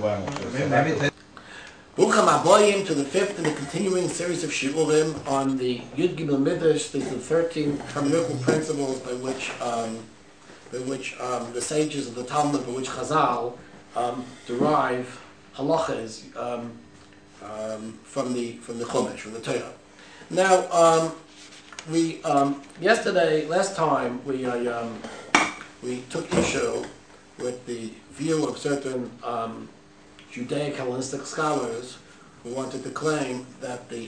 Welcome aboyim to the fifth in the continuing series of shiurim on the Yud Gimel Midrash. These are the 13 hermeneutical principles by which the sages of the Talmud, by which Chazal derive halachas from the Chumash, from the Torah. Now, last time we took issue with the view of certain Judaic Hellenistic scholars who wanted to claim that the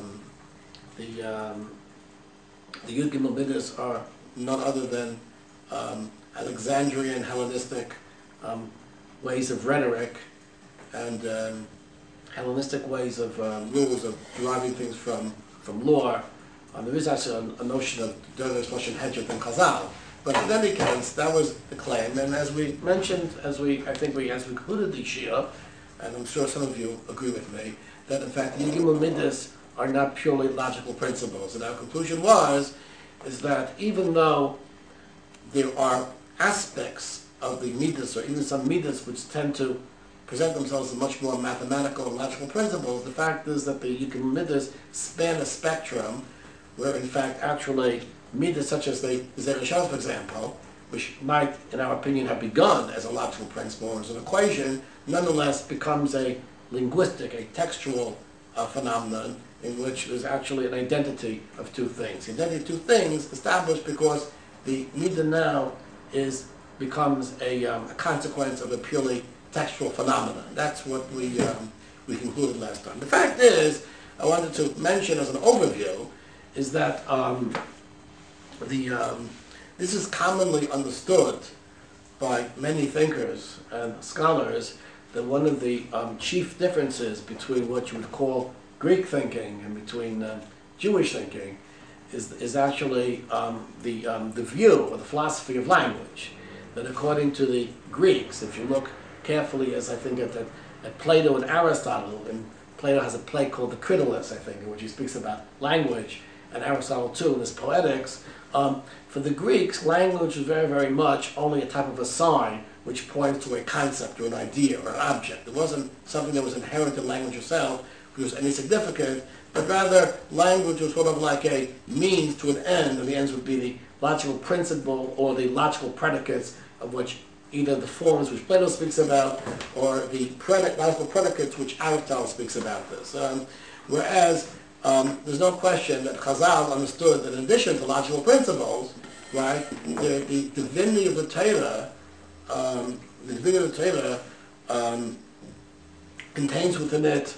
Yud Gimel Midas are none other than Alexandrian Hellenistic ways of rhetoric and Hellenistic ways of rules of deriving things from law. There is actually a notion of Dervish Lashon Hedjot and Chazal. But in any case, that was the claim. And as we mentioned, as we concluded the Shia, and I'm sure some of you agree with me, that in fact the Yud Gimel Midas are not purely logical principles. And our conclusion is that even though there are aspects of the Midas, or even some Midas, which tend to present themselves as much more mathematical and logical principles, the fact is that the Yud Gimel Midas span a spectrum where in fact actually Midas such as the Zereshah, for example, which might, in our opinion, have begun as a logical principle or as an equation, nonetheless becomes a linguistic, a textual phenomenon in which there's actually an identity of two things. The identity of two things established because the Midah now becomes a consequence of a purely textual phenomenon. That's what we concluded last time. The fact is, I wanted to mention as an overview, is that this is commonly understood by many thinkers and scholars that one of the chief differences between what you would call Greek thinking and between Jewish thinking is actually the view or the philosophy of language. That according to the Greeks, if you look carefully, as I think at Plato and Aristotle, and Plato has a play called the Critolus, I think, in which he speaks about language, and Aristotle too in his Poetics. For the Greeks, language was very, very much only a type of a sign which points to a concept or an idea or an object. It wasn't something that was inherent in language itself, which was any significant, but rather language was sort of like a means to an end, and the ends would be the logical principle or the logical predicates of which either the forms which Plato speaks about or the logical predicates which Aristotle speaks about this. Whereas there's no question that Chazal understood that in addition to logical principles, right, the divinity of the Torah, contains within it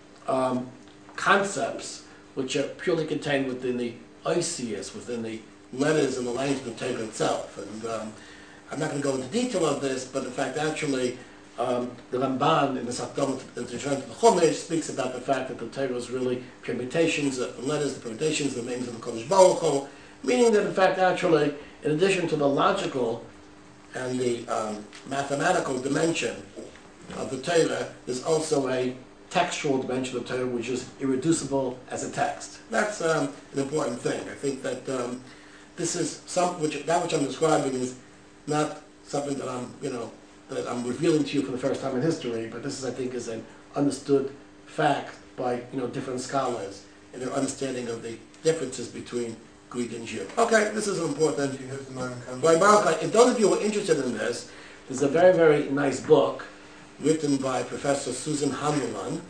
concepts which are purely contained within the oisius, within the letters and the language of the Torah itself. And I'm not going to go into detail of this, but in fact, actually, the Ramban in the Sakdom, in the Chumash, speaks about the fact that the Torah is really permutations, the letters, the permutations, the names of the Kodesh Baruch Hu, meaning that in fact, actually, in addition to the logical and the mathematical dimension of the Torah, there's also a textual dimension of the Torah which is irreducible as a text. That's an important thing. I think that this is that which I'm describing is not something that I'm revealing to you for the first time in history, but this is, I think, is an understood fact by different scholars in their understanding of the differences between Greek and Jew. Okay, this is an important. If those of you who are interested in this, there's a very, very nice book written by Professor Susan Handelman,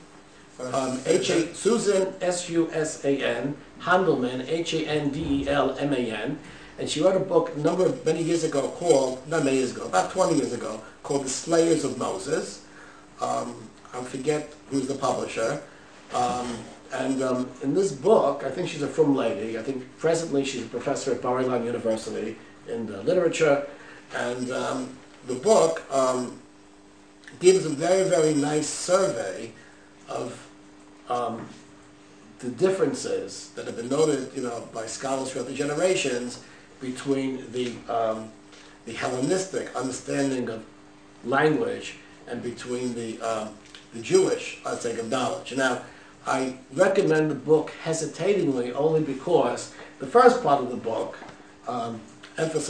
Susan S-U-S-A-N, Handelman, Handelman, and she wrote a book many years ago called, not many years ago, about 20 years ago, called The Slayers of Moses. I forget who's the publisher. And in this book, I think she's a frum lady. I think presently she's a professor at Bar-Ilan University in literature. And the book gives a very, very nice survey of the differences that have been noted, by scholars throughout the generations between the Hellenistic understanding of language and between the Jewish understanding of knowledge. Now, I recommend the book hesitatingly only because the first part of the book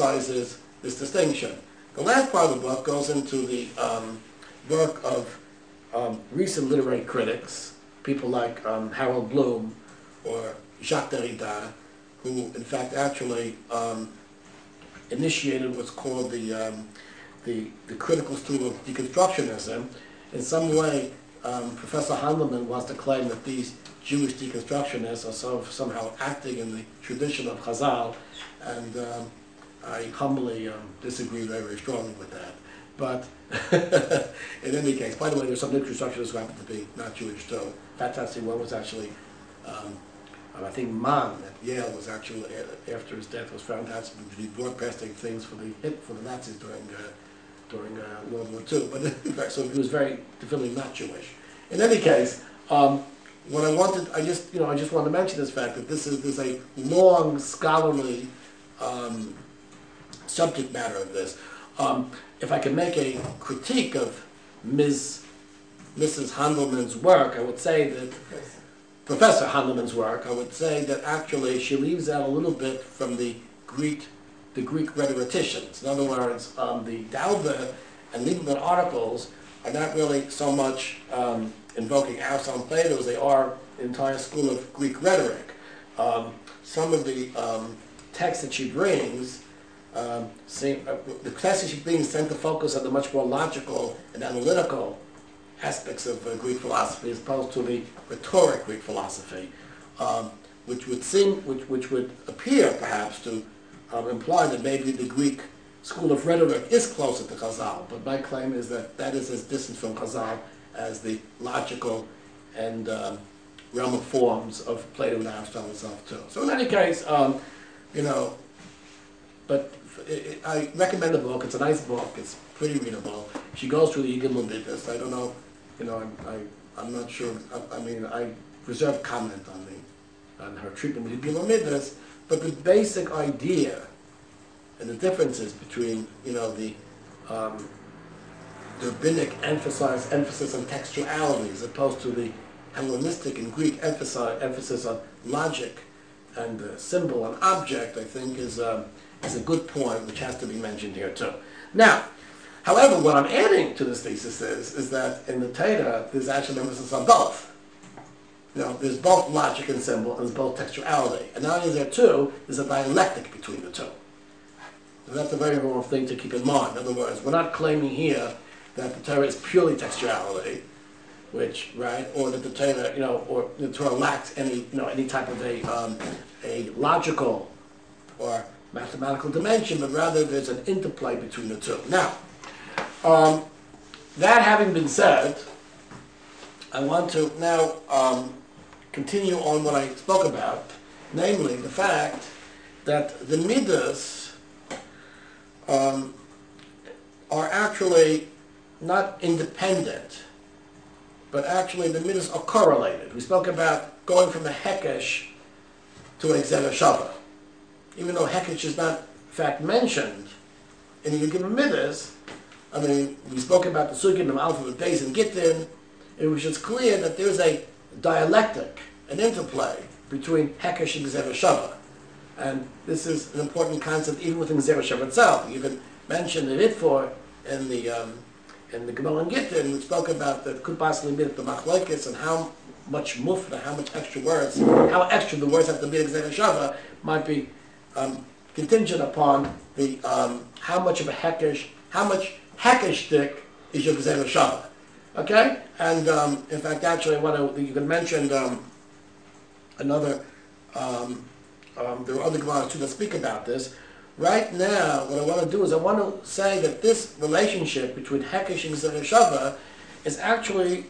emphasizes this distinction. The last part of the book goes into the work of recent literary critics, people like Harold Bloom or Jacques Derrida, who in fact actually initiated what's called the critical school of deconstructionism. In some way, Professor Handelman wants to claim that these Jewish deconstructionists are somehow acting in the tradition of Chazal, and I humbly disagree very, very strongly with that. But in any case, by the way, there's some deconstructionists who happen to be not Jewish too. That's actually one was actually, I think Mann at Yale was actually, after his death, was found out to be broadcasting things for the Nazis during World War II. But so he was very definitely not Jewish. In any case, what I wanted, I just wanted to mention this fact that there's a long scholarly subject matter of this. If I could make a critique of Mrs. Handelman's work, I would say that Professor Handelman's work, I would say that actually she leaves out a little bit from the Greek rhetoricians. In other words, the Dalbe and Lieberman articles are not really so much invoking Aristotle and Plato as they are the entire school of Greek rhetoric. Some of the texts that she brings, the texts that she brings tend to focus on the much more logical and analytical aspects of Greek philosophy as opposed to the rhetoric Greek philosophy, which would appear perhaps to imply that maybe the Greek school of rhetoric is closer to Chazal, but my claim is that that is as distant from Chazal as the logical and realm of forms of Plato and Aristotle itself too. So in any case, but I recommend the book. It's a nice book. It's pretty readable. She goes through the Yigim Midas. I don't know, I'm not sure. I reserve comment on her treatment with Yigim Midas, but the basic idea and the differences between, the rabbinic emphasis on textuality as opposed to the Hellenistic and Greek emphasis on logic and symbol and object, I think is a good point which has to be mentioned here too. Now, however, what I'm adding to this thesis is that in the Torah there's actually an emphasis on both. There's both logic and symbol, and there's both textuality. And not only is there two, there's a dialectic between the two. And that's a very important thing to keep in mind. In other words, we're not claiming here that the Torah is purely textuality, or that the Torah, or the Torah lacks any type of a logical or mathematical dimension, but rather there's an interplay between the two. Now, that having been said, I want to now continue on what I spoke about, namely the fact that the midas are actually not independent, but actually the midas are correlated. We spoke about going from a hekesh to an exeter shava. Even though hekesh is not, in fact, mentioned in the Yigim Midas, we spoke about the sugim of alpha, beis, and gittin. It was just clear that there's a dialectic, an interplay between hekesh and exeter shava. And this is an important concept even within exeter shava itself. We even mentioned the Ritfor in the Gemara and Gittin, we spoke about that could possibly be the machlokes and how much mufna, how much extra words, how extra the words have to be in exeter shava might be contingent upon the how much of a hekesh, how much hekeshdik is your exeter shava. Okay, and in fact, actually, you can mention another. There are other Gemaras too that speak about this. Right now, what I want to do is I want to say that this relationship between hekesh and exeter shava is actually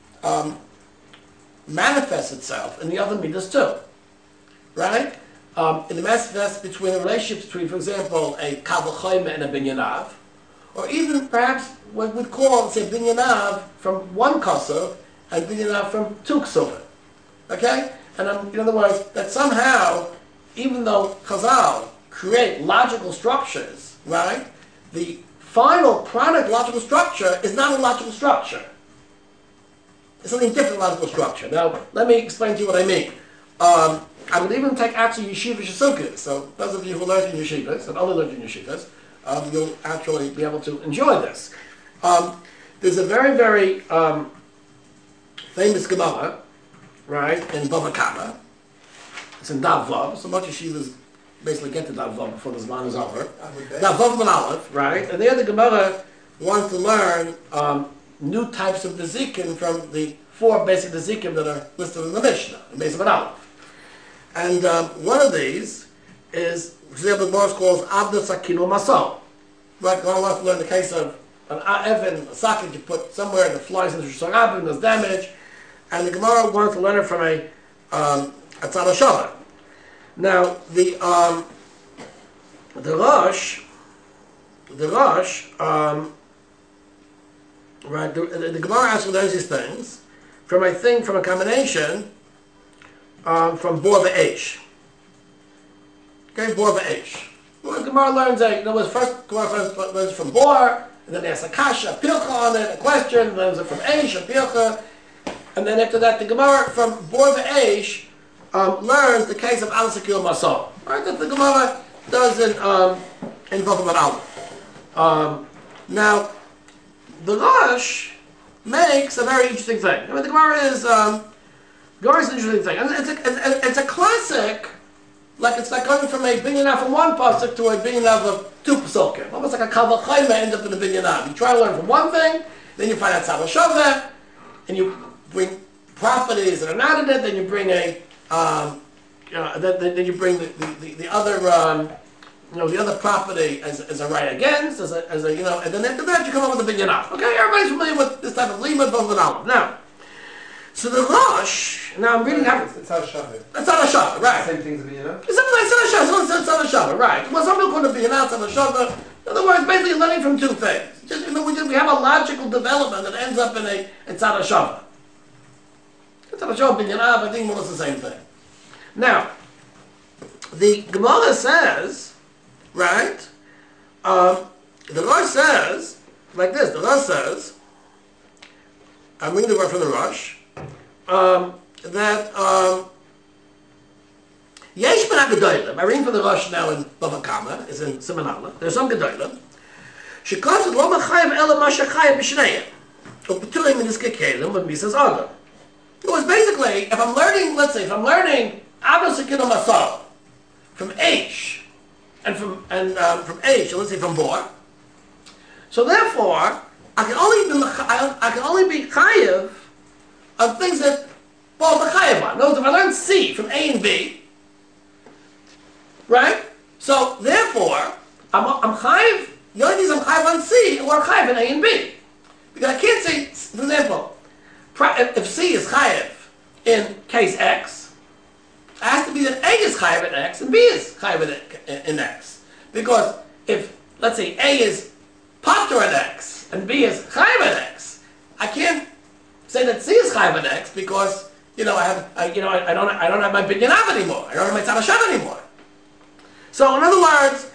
manifests itself in the other midas too, right? In the manifests between the relationship between, for example, a kal v'chomer and a binyanav, or even perhaps what we'd call, say, binyanav from one kosov and binyanav from two ksuvim. Okay? And in other words, that somehow, even though Chazal create logical structures, right? The final product logical structure is not a logical structure. It's something different logical structure. Now, let me explain to you what I mean. I will even take actually yeshiva shesukah. So those of you who learned in yeshivas, and only learned in yeshivas, you'll actually be able to enjoy this. There's a very, very famous Gemara, right, in Bava Kama. It's in Dav Vav. So much yeshivas basically get to Dav Vav before the Zman is over. Dav Vav and Aleph, right? And there the Gemara wants to learn new types of Nezikim from the 4 basic Nezikim that are listed in the Mishnah, in Beis of Aleph. And one of these is, for example, the Gemara calls Abda Sakino Masal. Right, Gemara wants to learn the case of an Evan, a socket you put somewhere and it flies into Shushan Abba and does damage. And the Gemara wants to learn it from a Tzad HaShavah. Now, the Rosh, right, the Gemara actually learns these things from a combination from Bor V'Eish. Okay, Bor V'Eish. Well, the Gemara learns first Gemara learns from Bor, and then there's a kasha, a pilcha on it, a question, and then there's it from Eish, a pilcha, and then after that the Gemara from Bor V'Eish learns the case of Al Sakil Masal. Right, that the Gemara does in Vav Aleph. Now, the Rosh makes a very interesting thing. I mean, the Gemara is an interesting thing, and it's a classic. Like it's like going from a binyan from one pasuk to a binyan of 2 pasukim. Almost like a kal v'chayma ends up in a binyan. You try to learn from one thing, then you find out Tzad HaShavah, and you bring properties that are not in it. Then you bring then you bring the other the other property as a right against, as a and then after that you come up with a binyan. Okay, everybody's familiar with this type of limud both and aleph. Now, so the Rosh, now I'm reading out. It's Tzad HaShavah. It's Tzad HaShavah, right? Same things as Binyan. It's something like Tzad HaShavah. It's Tzad HaShavah, right? Well, some people call it Binyan, Tzad HaShavah. In other words, basically learning from 2 things. Just we have a logical development that ends up in a Tzad HaShavah. Tzad HaShavah, Binyan, I think more or less the same thing. Now, the Gemara says, right? The Rosh says like this. The Rosh says, I'm reading the word from the Rosh. That Yesh ben HaGedolim, I'm reading from the Rosh now in Bava Kama, is in Siman Aleph. There's some Gedolim. Shekosed lo machayev ela ma shechayev b'shneihem. U'petulim in his kekelim with Misas Adam. It was basically, if I'm learning Abba Sekino Masal from Eish, and from Eish, let's say from Bor. So therefore, I can only be chayev of things that both are chayev on. Notice if I learn C from A and B, right? So therefore, I'm chayev. The only things I'm chayev on C or chayev in A and B, because I can't say, for example, if C is chayev in case X, it has to be that A is chayev in X and B is chayev in X. Because if, let's say, A is patur in X and B is chayev in X, I can't say that C is chayev in X because I don't have my binyan av anymore. I don't have my tzad HaShavah anymore. So in other words,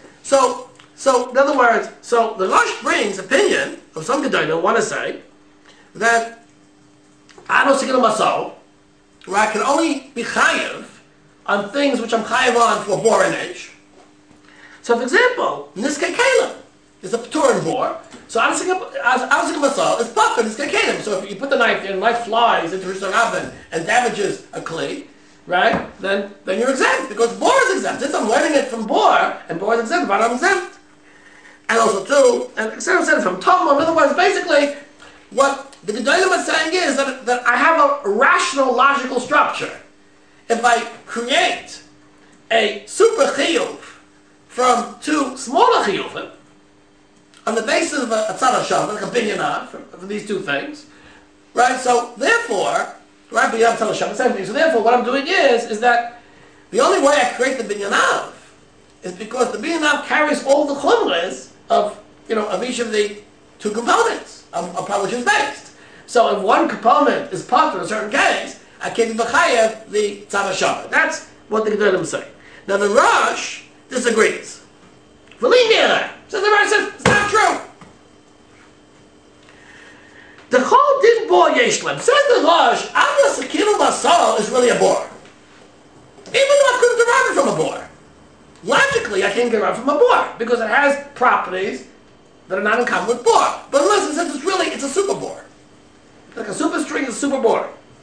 so the Rosh brings opinion of some gedolim want to say that Ano Sekino Masal, where I can only be chayev on things which I'm chayev on for Bor and Eish. So for example, Niskei Kalim is a P'tur and Bor. So Ano Sekino Masal is Patur Niskei Kalim. So if you put the knife there and the knife flies into Rishon Rabban and damages a Kli, right, then you're exempt, because Bor is exempt. Since I'm learning it from Bor, and Bor is exempt, but I'm exempt. And also too, and etc. from Talmud. In other words, basically, what the Gedolim is saying is that I have a rational, logical structure. If I create a super chiyuv from 2 smaller chiyuvim, on the basis of a tzad HaShavah, like a binyan for these 2 things, right? So therefore, right, binyan tzad HaShavah, same thing. So therefore, what I'm doing is that the only way I create the binyan is because the binyan carries all the chumras of each of the 2 components upon which it's based. So if one component is part of a certain case, I can't be b'chayev the tzad HaShavah. That's what the Gedolim say. Now the Rosh disagrees. V'linear. So the Rosh says it's not true. The Chol din Bor Yeshlem. Says the Rosh, Abba Sekino Masal is really a Bor. Even though I couldn't derive it from a Bor. Logically, I can't derive it from a Bor because it has properties that are not in common with Bor. But listen, since it's a super Bor. Like a super string is a super Bor.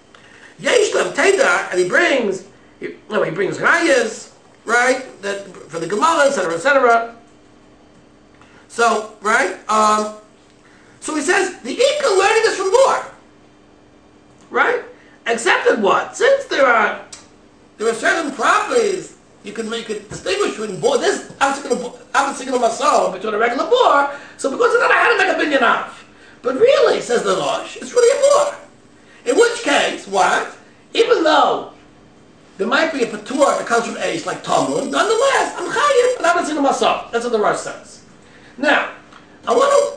Vayishlam Teda, and he brings rayas, right? That for the Gemara, etc., etc. So, right? So he says the Ikka learning is from Bor, right? Except that what? Since there are certain properties you can make it distinguish between Bor. This I'm thinking of myself between a regular Bor. So because of that, I had to make a binyan off. But really, says the Rosh, it's really a Bor. In which case, what? Even though there might be a patur that comes from Eish, like Talmud, nonetheless, I'm chayiv, but I'm not thinking of myself. That's what the Rosh says. Now, I want to.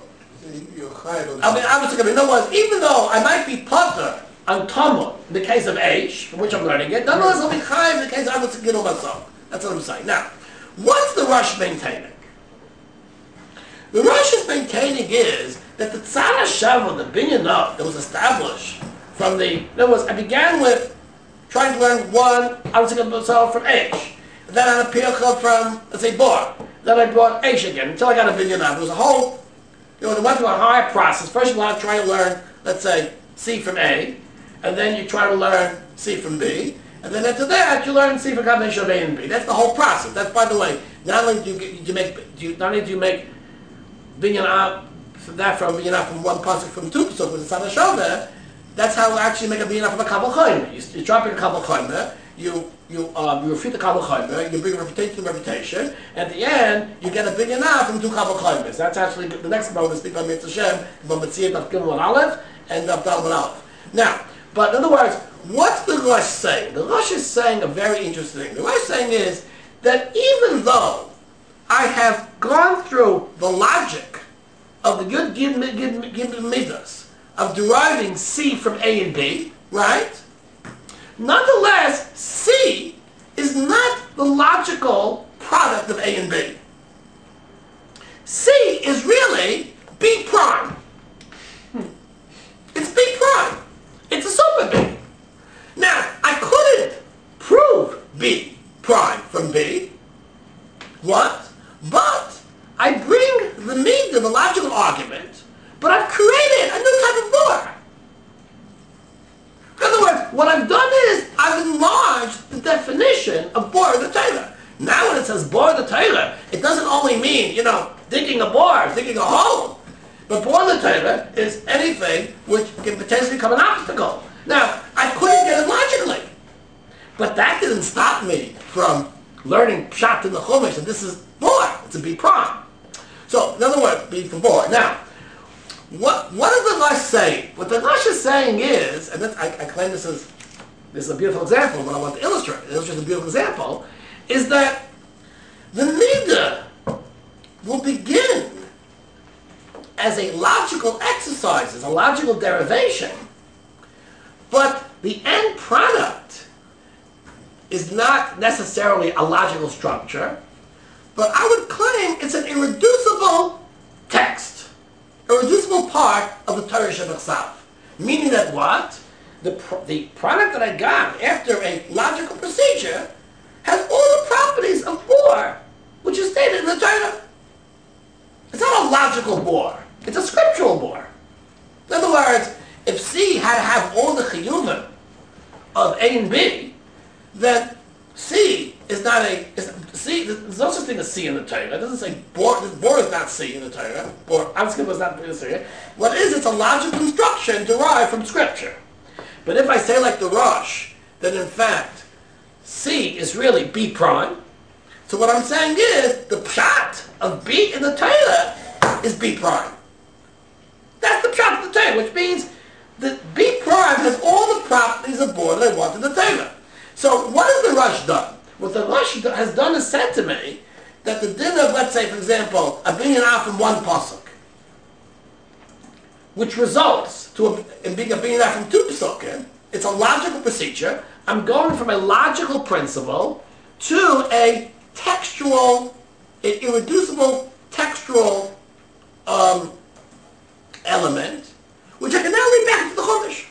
In other words, even though I might be potter on Talmud in the case of Eish, from which I'm learning it, nonetheless I'll be chayiv in the case of I'm thinking of myself. That's what I'm saying. Now, what's the Rosh maintaining? The Rosh is maintaining is that the Tzara Shava, the binyan that was established from in other words, I began with trying to learn one, I was thinking of myself from Eish. Then I had a pircha from, let's say, Bor. Then I brought Eish again until I got a binyan There was a whole, they went through a higher process. First you want to try to learn, let's say, C from A, and then you try to learn C from B, and then after that you learn C for combination of A and B. That's the whole process. That's, by the way, not only do you make binyan from one pasuk from two pasuk with the Tzara Shava, that's how we actually make a binyan from a kabel chaymer. You drop in a kabel chaymer, you refute the kabel chaymer, you bring refutation to refutation, and at the end you get a binyan from two kabel chaymers. That's actually the next moment. Speak by Mitzvah Shem, from Mitzvah of Gimel and Aleph, and of Dal and Aleph. Now, but in other words, what's the Rosh saying? The Rosh is saying a very interesting thing. The Rosh saying is that even though I have gone through the logic of the Yud Gimel Midas of deriving C from A and B, right? Nonetheless, C is not the logical product of A and B. C is really B prime. It's B prime. It's a super B. Now, I couldn't prove B prime from B. What? But I bring the midah, the logical argument, but I've created a new type of Bor. In other words, what I've done is I've enlarged the definition of Bor in the Torah. Now when it says Bor in the Torah, it doesn't only mean, digging a bore, digging a hole. But Bor in the Torah is anything which can potentially become an obstacle. Now, I couldn't get it logically. But that didn't stop me from learning Pshat in the Chumash, and this is Bor. It's a B prime. So, in other words, B from Bor. Now, what does the Rosh say? What the Rosh is saying is, and I claim this is a beautiful example, but I want to illustrate a beautiful example, is that the midah will begin as a logical exercise, as a logical derivation, but the end product is not necessarily a logical structure, but I would claim it's an irreducible text, a reducible part of the Torah Shebachsav. Meaning that what? The product that I got after a logical procedure has all the properties of Bor, which is stated in the Torah. It's not a logical Bor. It's a scriptural Bor. In other words, if C had to have all the chiyuvim of A and B, then C is not C. There's no such thing as C in the Torah. It doesn't say Bor is not C in the Torah. Amskip is not in the Torah. What is? It's a logical construction derived from Scripture. But if I say like the Rosh, then in fact C is really B prime. So what I'm saying is the pshat of B in the Torah is B prime. That's the pshat of the Torah, which means that B prime has all the properties of Bor that I want in the Torah. So what has the Rosh done? What the Rosh has done is said to me that the din of, let's say, for example, a binyan from one pasuk, which results in being a binyan from two pasukim, it's a logical procedure. I'm going from a logical principle to a textual, an irreducible textual element, which I can now read back to the Chumash.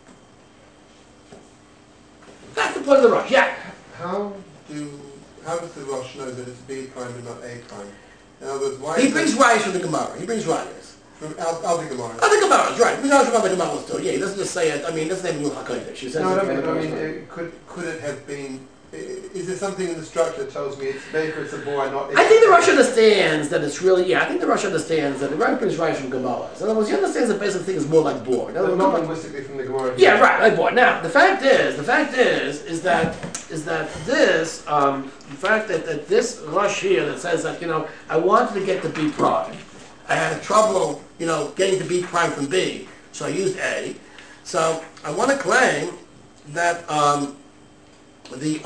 That's the point of the Rosh. Yeah. How does the Rosh know that it's B prime and not A prime? In other words, why he brings rayas from the Gemara. He brings rayas. Al the Gemara. Oh, the Gemara's, right. We know about the Gemara's too. Yeah, he doesn't just say it. I mean, it doesn't even look HaKodesh. He says No, it I from the Gemara's mean, right. could it have been? Is there something in the structure that tells me it's Baker, it's a boy, not? I think the Rosh understands that it's really, I think the Rosh understands that the Ram brings right from Gemara. In other words, he understands the basic thing is more like board. No, not linguistically from the Gemara. Yeah, right, like board. Now, the fact is that this, the fact that this Rosh here that says that, I wanted to get to B prime. I had trouble, getting to B prime from B, so I used A. So I want to claim that the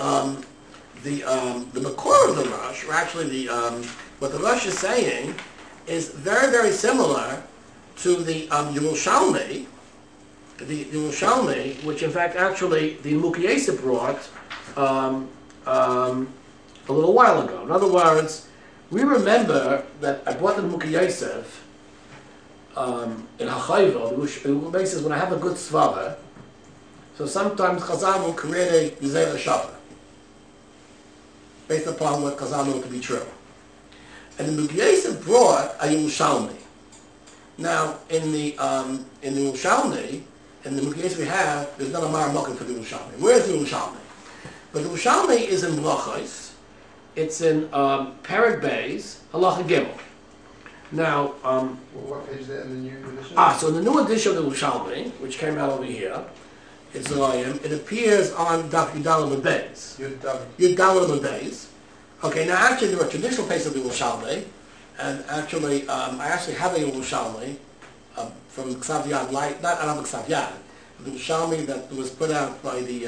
Makor of the Rosh, or actually what the Rosh is saying, is very, very similar to the Yerushalmi, which in fact actually the Mukiesa brought a little while ago. In other words, we remember that I brought the Mukiesa in Hachayva. It makes when I have a good svara, so sometimes Chazal will create a Yizera Shabbat based upon what Chazal know to be true. And the Mukiesa brought a Yerushalmi. Now, in the Yerushalmi, in the Mukiesa we have, there's not a Maramokim for the Yerushalmi. Where's the Yerushalmi? But the Yerushalmi is in Brachos. It's in Perek Beis, Halacha Gimel. Now, what page is that in the new edition? So in the new edition of the Yerushalmi, which came out over here, it appears on Daf Yudalim and Beis. Yudalim and Beis. Okay, now actually there are traditional places of the Yerushalmi, and actually I actually have a Yerushalmi from Ksav Yad, not another Ksav Yad, the Yerushalmi that was put out by the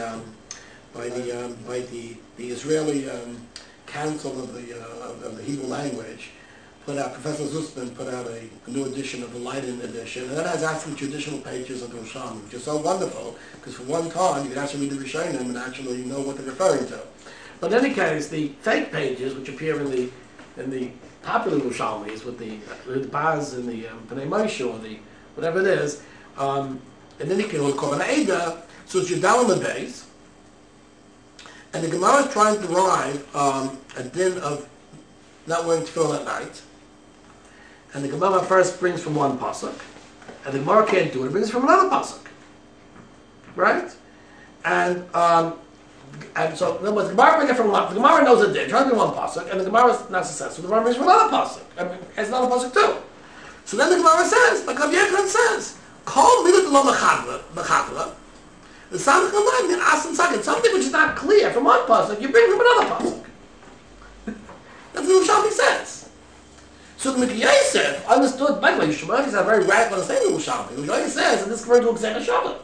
Israeli Council of the Hebrew Language. Professor Zussman put out a new edition of the Leiden edition, and that has actually traditional pages of the Yerushalmi, which is so wonderful, because for one time you can actually read the Rishonim and actually know what they're referring to. But in any case, the fake pages, which appear in the popular Yerushalmis with the Baz and the Bnei Moshe, or the whatever it is, and then you can call an Eidah, so it's Yudalim and Beis, and the Gemara is trying to derive a din of not wearing tefillin at night. And the Gemara first brings from one pasuk, and the Gemara can't do it. It brings from another pasuk, right? And so in other words, the Gemara brings it from one. The Gemara knows it did. Trying to do one pasuk, and the Gemara is not successful. The Gemara brings from another pasuk. I mean, it's another pasuk too. So then the Gemara says, like Rav Yechon says, "Kol milut lo mechadla." The Samach Alayim in Asan Sakin, something which is not clear from one pasuk, you bring from another pasuk. That's what Yerushalmi says. So the Mikri Yosef understood, by the way, Yerushalmi is a very radical understanding of Yerushalmi. Yerushalmi says that this is referring to Gzera Shabbat.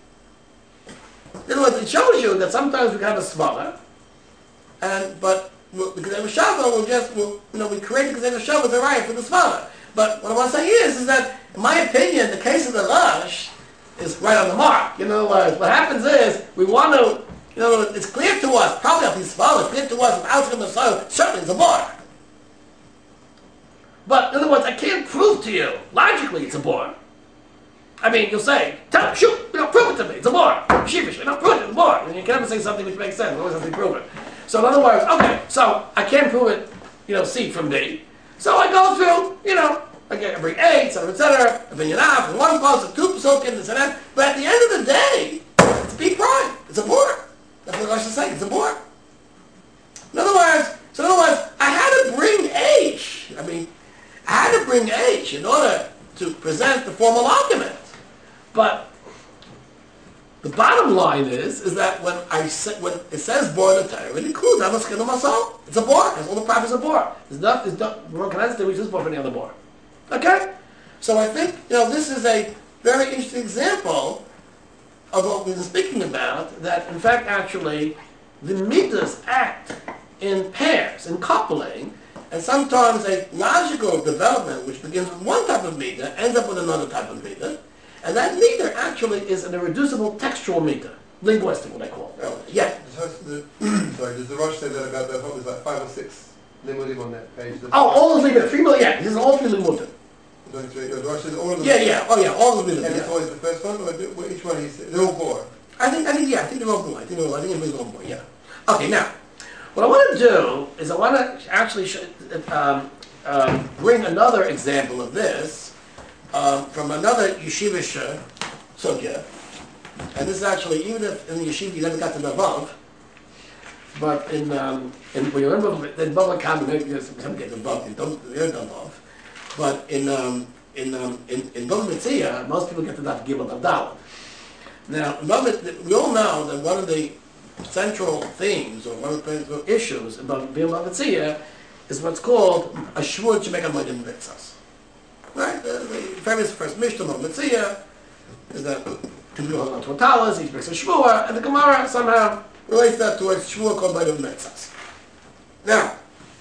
In other words, it shows you that sometimes we can have a svara, but the Gzera Shabbat we create the Gzera Shabbat as a right for the svara. But what I want to say is that, in my opinion, the case of the Rosh is right on the mark. In other words, what happens is, we want to, it's clear to us, probably of these svara, it's clear to us, without the Messiah, certainly it's a bar. But, in other words, I can't prove to you, logically it's a bor. I mean, you'll say, prove it to me, it's a bor. Sheepish, prove it, it's a bor. And you can never say something which makes sense, you always have to prove it. So in other words, okay, so I can't prove it, C from D. So I go through, I bring A, etc., opinion out, from one post, two psukim, this and that. But at the end of the day, it's B prime, it's a bor. That's what I should say, it's a bor. In other words, I had to bring H. I had to bring H in order to present the formal argument. But the bottom line is that when it says bor in the Torah, it includes Amaskinu Masal. It's a bor. It's all the prophets of bor. One cannot distinguish this bor from any other bor. Okay? So I think, this is a very interesting example of what we've been speaking about, that in fact actually the midas act in pairs, in coupling, and sometimes a logical development which begins with one type of midah ends up with another type of midah, and that midah actually is an irreducible textual midah, linguistic, what I call it earlier. Yeah. Does the Rosh say that about that? There's like 5 or 6 limudim on that page. All those limudim, 3 million. Yeah, these are all 3 limudim. The Rosh says all of them. Yeah. Oh yeah, all those limudim. And it's always the first one, or each one they're all bor. I think they're all bor. I think it's all bor. Yeah. Okay, now. What I want to do is I want to actually bring another example of this from another yeshivish sugya, and this is actually, even if in the yeshiva you never got to the Vav, but in when you remember in Bava Kama, maybe some get the Vav, you don't Vav, but in Bava Metzia, most people get to that Gimel of Dalet. Now, we all know that one of the central themes or one of the principal issues about Bava Metzia is what's called a shvur to make a moedim mitzvahs. Right? The famous first Mishnah of Metzia is that two people hold on to a talis, each makes a shvur, and the Gemara somehow relates that to a shvur called moedim mitzvahs. Now,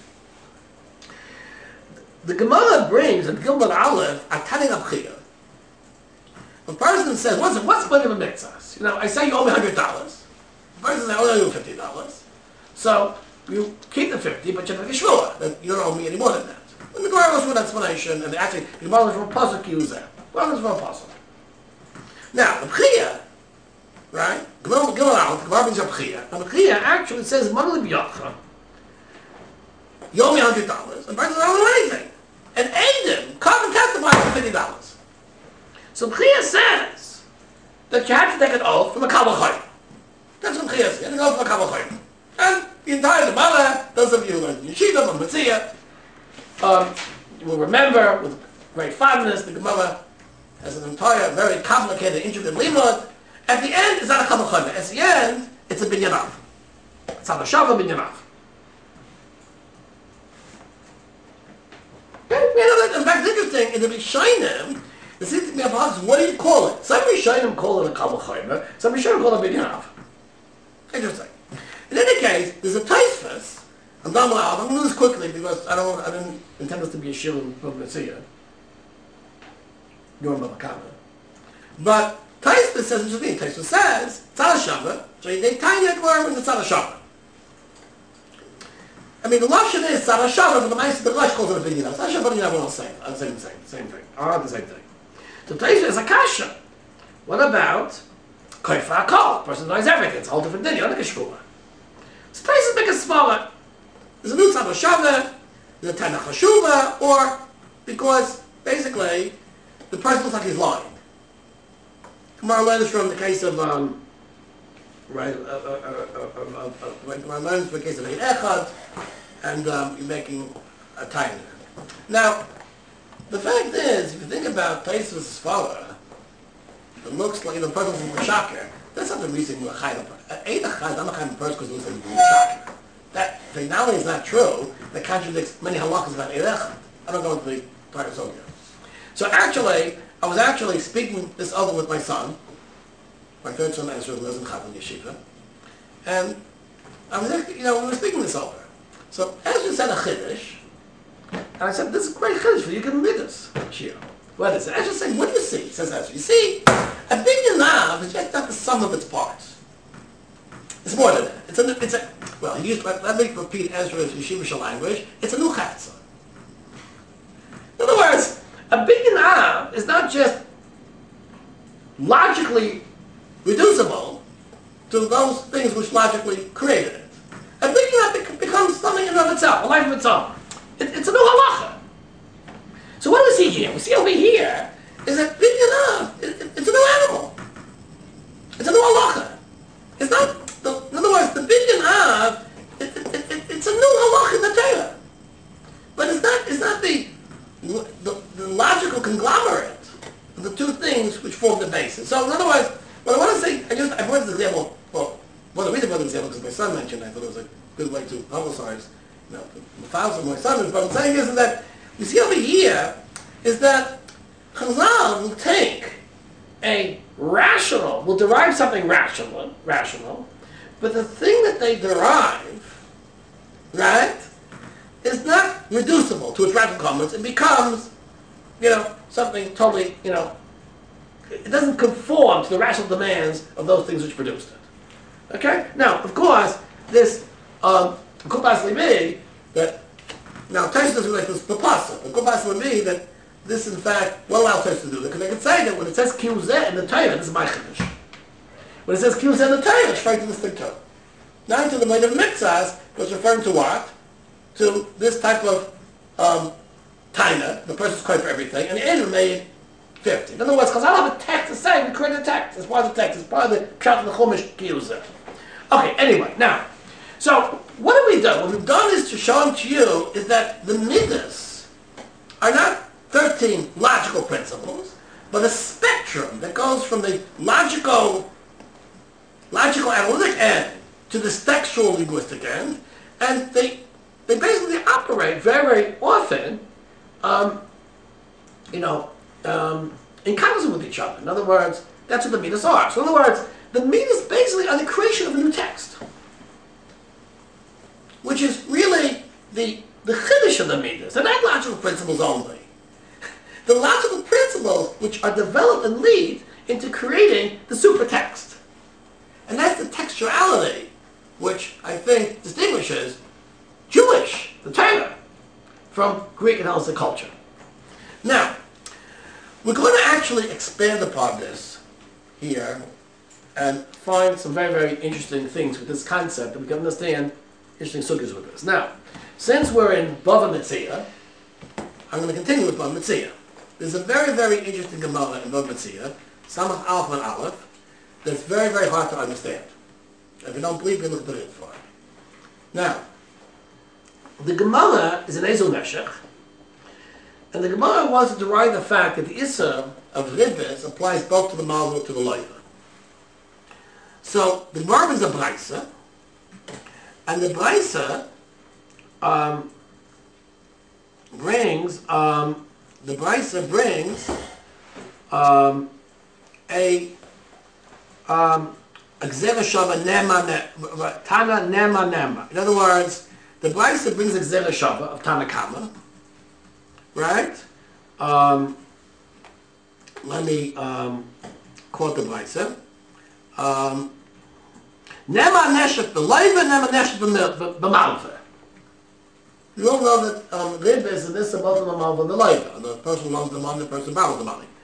the Gemara brings in Gimel Aleph a Tani Abchiyah. A person says, what's moedim mitzvahs? You know, I say you owe me $100. The person says, I owe you $50. So you keep the 50, but you have a shvur that you don't owe me any more than that. And the Gemara goes through an explanation, and actually the Gemara goes from a pasuk use that. Well, it's from a pasuk. Now, the B'chiyah, right? Gimel Aleph, the Gemara brings up B'chiyah. Now, B'chiyah actually says, Manali B'yachcha, you owe me $100, and the person says, I don't owe anything. And Adam, come and testify for $50. So B'chiyah says that you have to take an oath from a Kal V'chomer. That's what B'chiyah says, you have to go from a Kal V'chomer. And the entire Gemara, those of you who learned in Yeshiva, from Metzia, you will remember with great fondness the Gemara has an entire, very complicated, intricate limud. At the end, it's not a Kal V'chomer. At the end, it's a binyanav. It's a shava binyanav. In fact, it's interesting, in the Rishonim, there seems to be a box, what do you call it? Some Rishonim call it a Kal V'chomer, some Rishonim call it a binyanav. Interesting. In any case, there's a Tosfos. I'm going to do this quickly because I didn't intend this to be a shir in Metzia. Nor Bava Kama. But Tosfos says interesting. Tosfos says Tzad Shava. So they tiny Gemara with the Tzad Shava. I mean, the lashon is Tzad Shava, but the Ma'aseh the Rosh calls it a binyan. Tzad Shava and binyan are all the same. Same thing. Are the same thing. So Tosfos is a kasha. What about Koifa Akol? Person knows everything. It's a whole different thing. You're not a shvur. So Tosfos make a smaller. There's a new Tzad Shava, there's a Tanach Hashuva, or because basically the person looks like he's lying. Gemara learns from the case of Gemara learns from the case of Ein Echad, and you're making a tiny. Now, the fact is, if you think about Tosfos' father, it looks like the person from Shaker. That's not the reason you're a chayim. Ein Echad, I'm a chayim person because it looks like you're Shaker. That not only is not true, that contradicts many halachas about Erechad. I don't go into the entire Sogya. So actually, I was actually speaking this over with my son, my third son Ezra, who lives in Chavon Yeshiva, and I was actually, we were speaking this over. So Ezra said a chiddush, and I said, this is a great chiddush for you, can read this, Shir. What is it? Ezra said, what do you see? Says Ezra, you see, a binyanav is just not the sum of its parts. It's more than that. Well, let me repeat Ezra's Yeshivish language. It's a new chatzah. In other words, a binyan is not just logically reducible to those things which logically created it. A binyan becomes something in and of itself, a life of its own. It's a new halacha. So what do we see here? We see over here is that binyan, it's a new animal. It's a new halacha. It's not. In other words, the binyan av, it's a new halach in the Torah, but it's not the logical conglomerate of the two things which form the basis. So, in other words, what I want to say, I brought this example. Well, one of the reasons I brought the example because my son mentioned. I thought it was a good way to publicize, the files of my son. But what I'm saying is that you see over here is that Chazal will take will derive something rational. But the thing that they derive, right, is not reducible to its rational components. It becomes, something totally, it doesn't conform to the rational demands of those things which produced it. Okay? Now, of course, this Kupas Levi, that, now Tosfos doesn't relate to this Papasa, but Kupas Levi, that this, in fact, will allow Tosfos to do that, because they can say that when it says Kiyuzeh in the Torah, this is my Chiddush. When it says Kiyuzeh in the Torah, it's referring to this thing too. Not to the mind of Mitzvahs, but it's referring to what? To this type of Taina, the person's credit for everything, and the Edom made 50. In other words, because I don't have a text to say, we create a text. It's part of the text. It's part of the Pshat of the Chumash Kiyuzah. Okay, anyway, now, so what have we done? What we've done is to show to you is that the Midas are not 13 logical principles, but a spectrum that goes from the logical analytic end to the textual linguistic end, and they basically operate very, very often, in concert with each other. In other words, that's what the Midas are. So in other words, the Midas basically are the creation of a new text, which is really the chiddush of the Midas. They're not logical principles only. The logical principles which are developed and lead into creating the supertext. And that's the textuality which I think distinguishes Jewish, the Torah, from Greek and Hellenistic culture. Now, we're going to actually expand upon this here and find some very, very interesting things with this concept that we can understand interesting sugyas with this. Now, since we're in Bava Metzia, I'm going to continue with Bava Metzia. There's a very, very interesting Gemara in Bava Metzia, Samach Aleph and Aleph, that's very, very hard to understand. If you don't believe me, look at the Rid for it. Now, the Gemara is an Ezel Meshech, and the Gemara wants to derive the fact that the Issa of Ribis applies both to the Malva and to the Loiva. So, the Gemara is a Braisa, and the Braisa brings a Gzera Shava Tana Nema. In other words, the Braisa brings a Gzera Shava of Tana Kama, right? Let me quote the Braisa. Nema Neshek B'Leiva, Nema Neshek B'Malva. You all know that Ribis and this are both of the Malva and the Leiva. The person who loves the money, the person who borrows the money.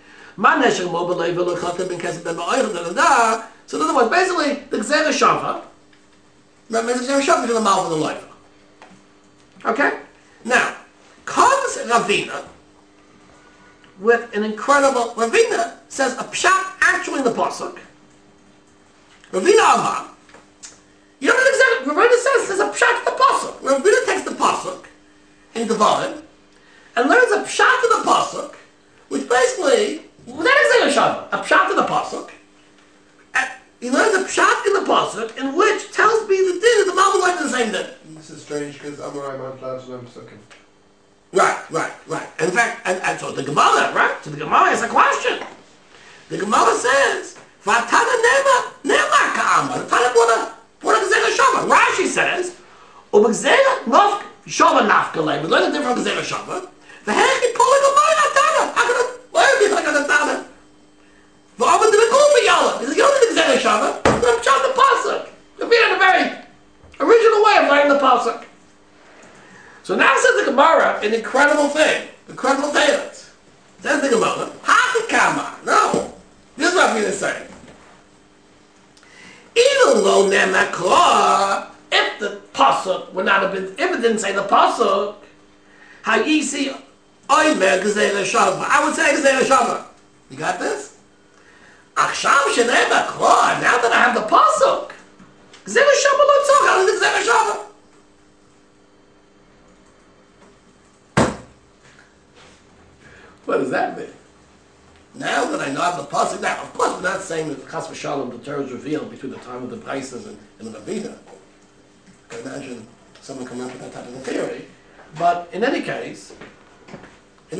So in other words, basically, the Gzera Shava makes the Gzera Shava between the Malva and the Leiva. Okay? Now, comes Ravina with an incredible... Ravina says a pshat actually in the pasuk. Ravina Amar. You know what exactly Ravina says? There's a pshat in the pasuk. Ravina takes the pasuk in Devarim and learns a pshat in the pasuk, which basically... That is a Shava, a pshat in the pasuk. He learns a pshat in the pasuk in which tells me the din of the Malva like the same din. This is strange because Amorai Mount Lash and Psukim. Right. In fact, and so the Gemara, right? So the Gemara is a question. The Gemara says, "Vatana nema ka'ama." The Tana brought a Gzera Shava. Rashi says, "Ubgzera nafk Shava nafkalei." We learn a different Gzera Shava. The hechi pulling a mine Tana. I'm gonna learn this like a Tana. But over to the Kufa Yalla. He says, "You don't need the Gzera Shava. I'm pshat the pasuk." You're being a very original way of learning the pasuk. So now says the Gemara an incredible thing, incredible tales. Says the Gemara, Hakikama. No, this is what I'm going to say. Even though Nemakra, if the pasuk would not have been, if it didn't say the pasuk, Hayisi Oimer Gzera Shava. I would say Gzera Shava. You got this? Achshav Shenemakra. Now that I have the pasuk, Gzera Shava lo tzok. How is it Gzera Shava? What does that mean? Now that I know I have the pasuk, now of course we're not saying that Chas v'Shalom the Torah is revealed between the time of the Braisas and the Ravina. I can imagine someone coming up with that type of a theory. But in any case, the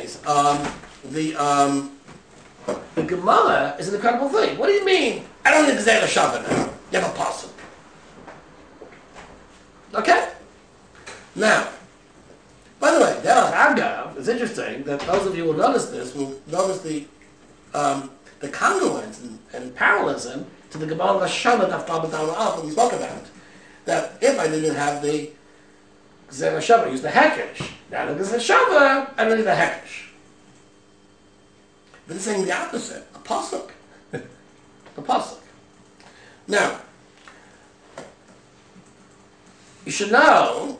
Gemara is an incredible thing. What do you mean? I don't need Gzera Shava now. You have a pasuk. Okay? Now, by the way, Derech Agav, it's interesting that those of you who notice this will notice the congruence and parallelism to the Gemara Shana Daf Tav that we spoke about. That if I didn't have the Gzera Shava, I used the Hekesh. Now the Gzera Shava, I don't need the Hekesh. But it's saying the opposite, a pasuk. The pasuk. Now, you should know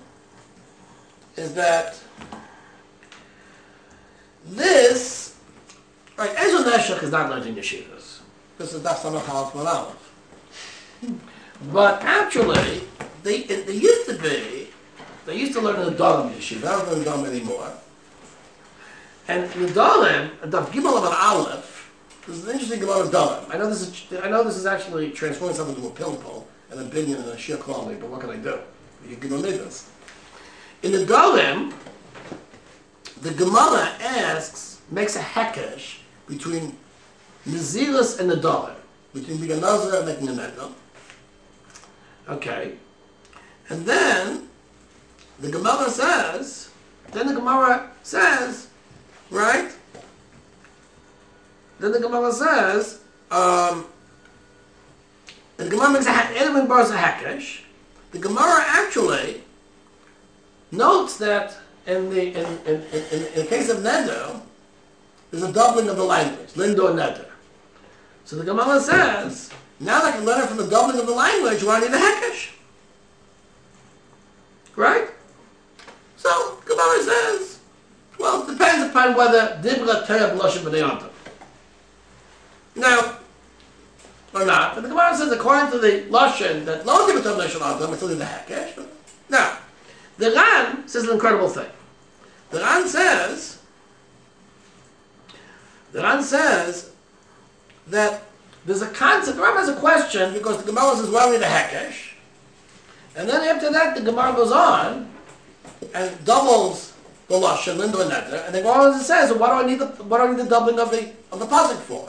is that this Right, Ezer Neshech is not learned in yeshivas. This is Daf Samach Aleph Mem Aleph. But actually, they used to be, they used to learn in the Dalim yeshiva. I don't learn in the Dalim anymore. And the Dalim, Daf Gimel Amud Aleph, this is an interesting Gemara of Dalim. I know this is actually transforming something into a pilpul and a binyan and a shir klali, but what can I do? You can omit this. In the Dalim, the Gemara makes a hekesh between Naziris and the Dalim, between being a Nazir and making a Neder. Okay. And then the Gemara says, right? Then the Gemara says, and the Gemara makes a hekesh. The Gemara actually notes that in the case of Neder, there's a doubling of the language, Lindo and Neder. So the Gemara says, now that I can learn it from the doubling of the language, why I need a hekesh? Right? So Gemara says, well, it depends upon whether Dibra Torah B'Lashon B'nei Adam. Now, or not, but the Gemara says according to the Lashon that Lo Dibra Torah B'Lashon Adam, it's only the hekesh. Now, the Ran says an incredible thing. The Ran says that there's a concept, the Ram has a question because the Gemara says, well, we need a hekesh. And then after that, the Gemara goes on and doubles the Lashon, Lindo and Neder, and then goes on and says, so what do I need the doubling of the pasuk for?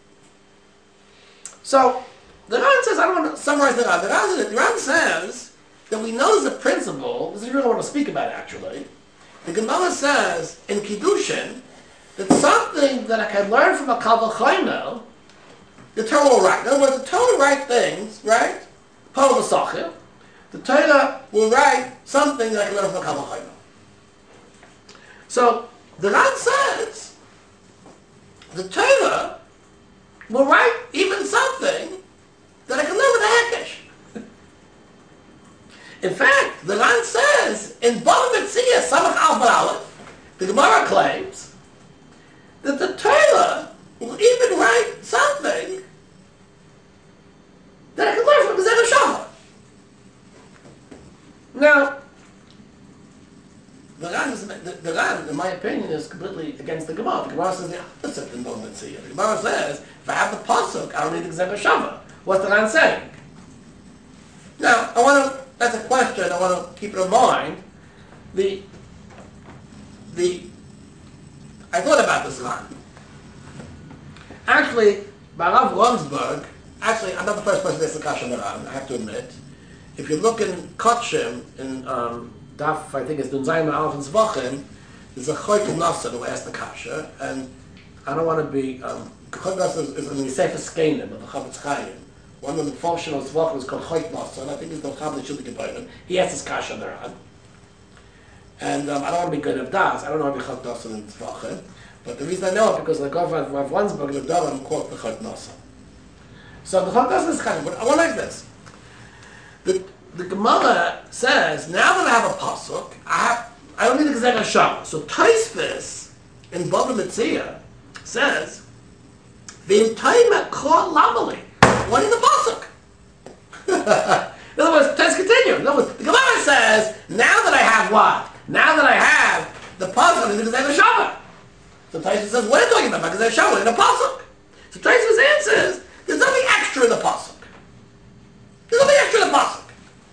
So, the Ran says, I don't want to summarize the Ran. The Ran says that we know there's a principle, this is really what I want to speak about actually. The Gemara says in Kiddushin that something that I can learn from a Kal V'chomer, the Torah will write. In other words, the Torah will write things, right? Paul V'sachir. The Torah will write something that I can learn from a Kal V'chomer. So, the Ran says the Torah will write even something that I can learn with a hekesh. In fact, the Ran says in Bava Metzia, Samach Aleph Aleph, the Gemara claims that the Torah will even write something that I can learn from Gezer Shava. Now, the Ran, in my opinion, is completely against the Gemara. The Gemara says the opposite in Bava Metzia. The Gemara says, if I have the pasuk, I don't need the Gezer Shava. What's the Ran saying? Now, that's a question I want to keep in mind. I thought about this Ran. Actually, by Rav Ronsberg, I'm not the first person to ask the kasha on the Ran, I have to admit. If you look in Kotshim, in Daf, I think it's Dun Zayin Aleph and Zvachim, there's a Choyt Nasser who asked the kasha, and I don't want to be, Choyt Nasser is in the Sefer Skeinim of the Chavetz Chaim. One of the functional Zvachim is called Choyt Nasser, and I think it's the Chavetz Shildi Gebayim. He asked his kasha on the Ran. And I don't want to be good of das. I don't know how to be Choyt Nasser in Zvachim. But the reason I know it because the Governor Rav Ronsberg and the Dalam quote the Choyt Nasser. So the Choyt Nasser is kind of, but I want like this. The Gemara says, now that I have a pasuk, I don't need the Gezer Shava. So Tosfos in Bava Metzia says, V'im Taima Kol Lamali. What is the pasuk? In other words, let's continue. In other words, the Gemara says, now that I have what? Now that I have the pasuk, I need the Gezer Shava. So Tosfos says, what are you talking about? Gezer Shava in a pasuk. So Tosfos answers, there's nothing extra in the pasuk. There's nothing extra in the pasuk.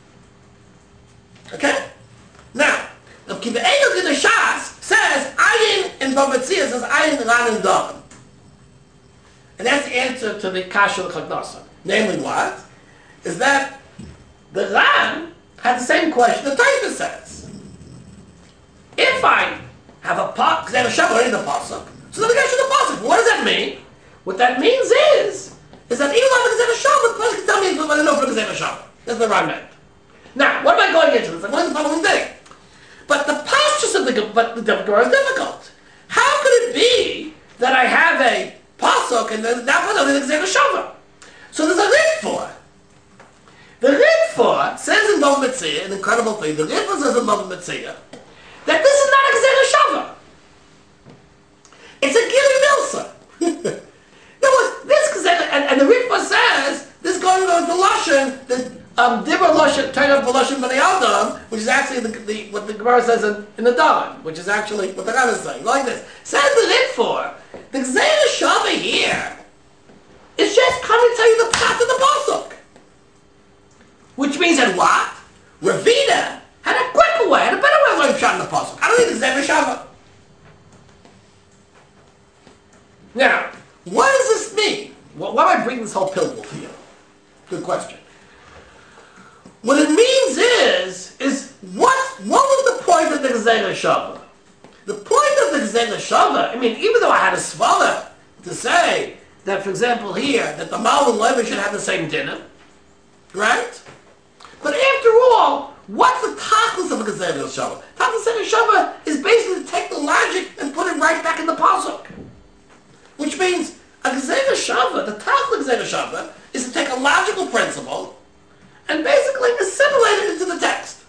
Okay? Now, Rav Kiva Eiger in the Shas says, Ayin in Bava Metzia says, Ayin Ran and Dalam. And that's the answer to the Kasha of Choyt Nasser. Namely what? Is that the Ran had the same question that Tosfos says. If I have a pasuk, because I have a Shabbat in the pasuk, so then we got to the pasuk. What does that mean? What that means is that even though I have a Shabbat, the person can tell me what I know for the Shabbat. That's the Ran meant. Now, what am I going into? It's like, what is the following thing? But the postures of the Gemara is difficult. How could it be that I have a pasuk and then that was only the Gezer Shava? So there's a Ritva. The Ritva says in Bava Metzia, an incredible thing, the Ritva says in Bava Metzia, that this is not a Gezer Shava. It's a Gili Milsa. lashon, the dibur lashon, Torah v'lashon b'nei Adam, which is actually what the Gemara says in the Daven, which is actually what the Ram is saying, like this. Says the Ritfor, the Gzeira Shava here is just coming to tell you the path of the pasuk, which means that what? Ravina had a quicker way, had a better way of learning Pshat in the pasuk. I don't need the Gzeira Shava. Now, what does this mean? Why am I bringing this whole pilgul to you? Good question. What it means is what was the point of the Gzeira Shava? The point of the Gzeira Shava, I mean, even though I had a svara to say that, for example, here, that the Mal and Levi should have the same dinner, right? But after all, what's the tachlis of a Gzeira Shava? Tachlis of a Shava is basically to take the logic and put it right back in the pasuk. Which means a Gzeira Shava, the tachlis Gzeira Shava, is to take a logical principle and basically assimilate it into the text.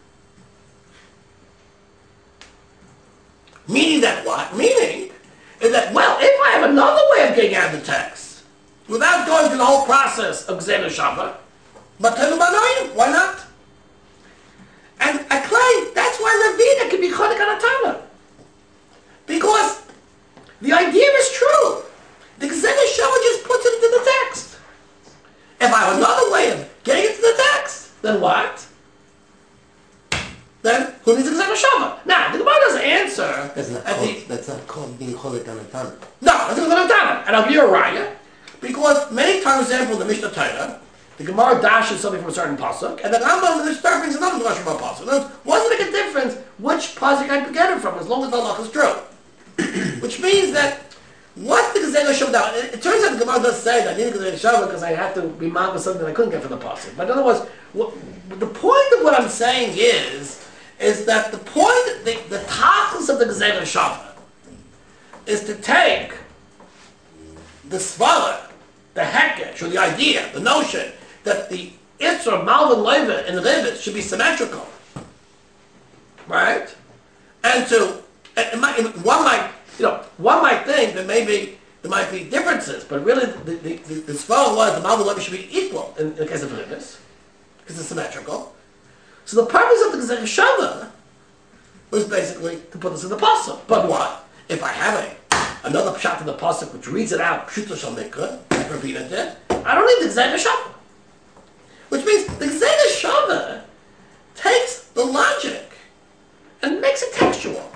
Meaning that what? Meaning is that, well, if I have another way of getting out of the text, without going through the whole process of Gzeira Shava, but why not? And I claim that's why Ravina can be Chodik on a Tana. Because the idea is true. The Gzeira Shava just puts it into the text. If I have another way of getting into the text, then what? Then who needs a Gzeira Shava? Now, the Gemara doesn't answer. That's not called being Cholik on a Tana. No, that's not a Tana. And I'll give you a raya. Because many times, for example, in the Mishnah Torah, the Gemara dashes something from a certain pasuk, and the Rambam in the Shtar brings another dash from a pasuk. It doesn't make a difference which pasuk I get it from, as long as the halach is true. Which means that what's the Gzeira Shava now? It turns out the Gemara does say that I need a Gzeira Shava because I have to be mad with something that I couldn't get from the pasuk. But in other words, the point of what I'm saying is that the point, the tachlis of the Gzeira Shava is to take the svara, the hekesh, or the idea, the notion that the Isra, Malvin, Leva, and Rivas should be symmetrical, right? And one might think that maybe there might be differences, but really the svara was the Malvin, Leva should be equal in the case of Rivas, because it's symmetrical. So the purpose of the Gzeira Shava was basically to put this in the pasuk. But what? If I have another pshat in the pasuk which reads it out, pshuto shel mikra, like Ravina did, I don't need the Gzeira Shava. Which means the Gzeira Shava takes the logic and makes it textual.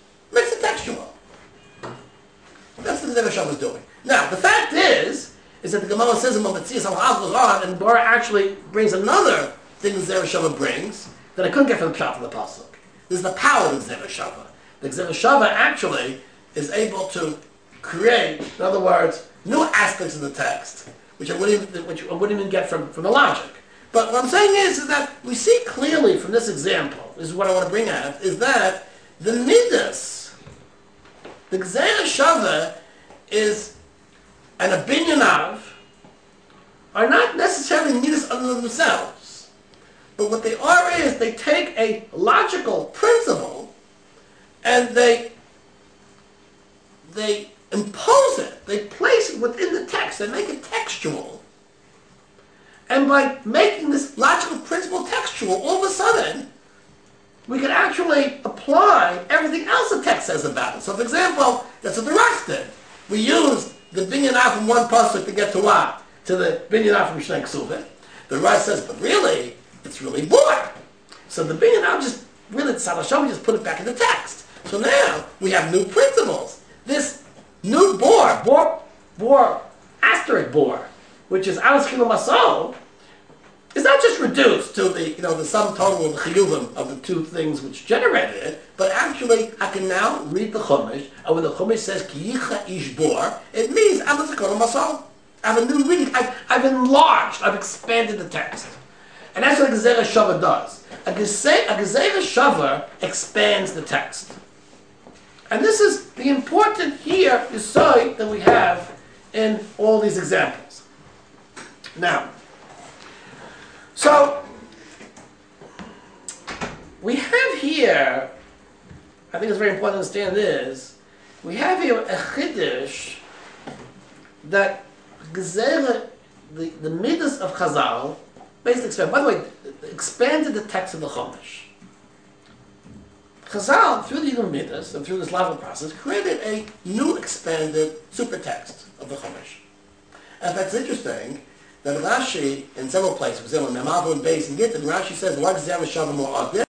That's what the Gzeira Shava is doing. Now, the fact is that the Gemara says in Mamatzias how goes on, and the Gemara actually brings another thing the Gzeira Shava brings that I couldn't get from the pshat from the pasuk. This is the power of the Gzeira Shava. The Gzeira Shava actually is able to create, in other words, new aspects of the text, which I wouldn't even get from the logic. But what I'm saying is that we see clearly from this example, this is what I want to bring out, is that the midas, the Gzeira Shava is and a binyanav are not necessarily midas unto themselves. But what they are is they take a logical principle and they impose it, they place it within the text, they make it textual. And by making this logical principle textual, all of a sudden, we can actually apply everything else the text says about it. So for example, that's what the Rash did. We used the binyanah from one pasuk to get to what? To the binyanah from Shnei Ksuvah. The Rash says, but really, it's really bor. So the binyanah just, really, the Salashom just put it back in the text. So now, we have new principles. This new bor, asterisk bor, which is Alas Kilo Masol, is not just reduced to the sum total of the chiyuvim of the two things which generated it, but actually I can now read the Chumash, and when the Chumash says Ki yicha ish bor, it means Alas Kilo Masol. I have a new reading. I've enlarged, I've expanded the text. And that's what a Gzeira Shava does. A Gzeira Shava expands the text. And this is the important here, the side that we have in all these examples. Now, so we have here, I think it's very important to understand this, we have here a chiddush that Gzeira the midas of Chazal basically expanded. By the way, expanded the text of the Chumash. Chazal, through the midas and through this level process, created a new expanded super text of the Chumash. And that's interesting that Rashi, in several places, for example, Memavu and Beis and Gittin, Rashi says, "Lag zeh v'shavim